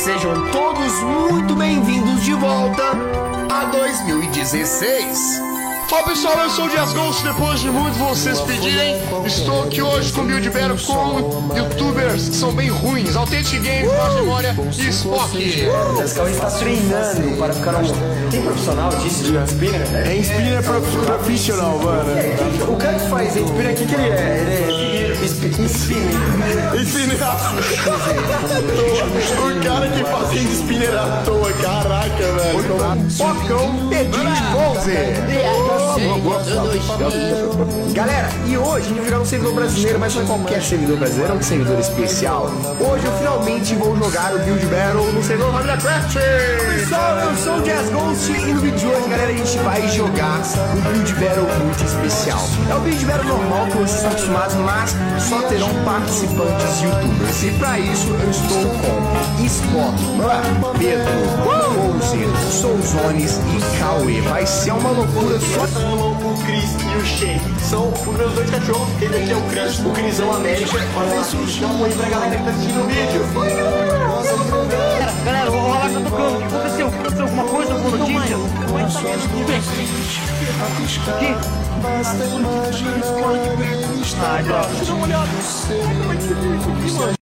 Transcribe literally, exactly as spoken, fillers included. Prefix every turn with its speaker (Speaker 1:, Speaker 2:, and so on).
Speaker 1: Sejam todos muito bem-vindos de volta a dois mil e dezesseis.
Speaker 2: Fala pessoal, eu sou o Dias Ghost. Depois de muito vocês pedirem, estou aqui hoje com o Build Battle com youtubers que são bem ruins. Authentic Games, uh! Memória e Spock.
Speaker 3: O Nescau está treinando para ficar um... Tem profissional disso de spinner?
Speaker 2: É spinner profissional, mano.
Speaker 3: O cara que faz spinner, o que que ele é? Ele é spinner.
Speaker 2: Spinner à toa. O cara que faz spinner à toa, caraca, velho.
Speaker 1: Spockão Pedrinho de Bowser. Galera, e hoje a gente vai jogar um servidor brasileiro, mas não é qualquer servidor brasileiro, é um servidor especial. Hoje eu finalmente vou jogar o Build Battle no servidor Família Craft. Pessoal, eu sou o Jazz Ghost e no vídeo de hoje, galera, a gente vai jogar um Build Battle muito especial. É o Build Battle normal que vocês estão acostumados, mas só terão participantes youtubers. E pra isso eu estou com Spock, Pedro, Bowser, Souzones e Cauê. Vai ser uma loucura só.
Speaker 3: O Chris e o Shake são os meus dois cachorros. Ele aqui é o Cris, o Crisão América. Olha isso, dá um oi pra galera que tá assistindo o vídeo. Oi,
Speaker 4: galera. Galera, o Olá tá tocando. O que aconteceu? Aconteceu alguma coisa? Alguma notícia? O quê? Ah, droga. Deixa eu dar uma olhada.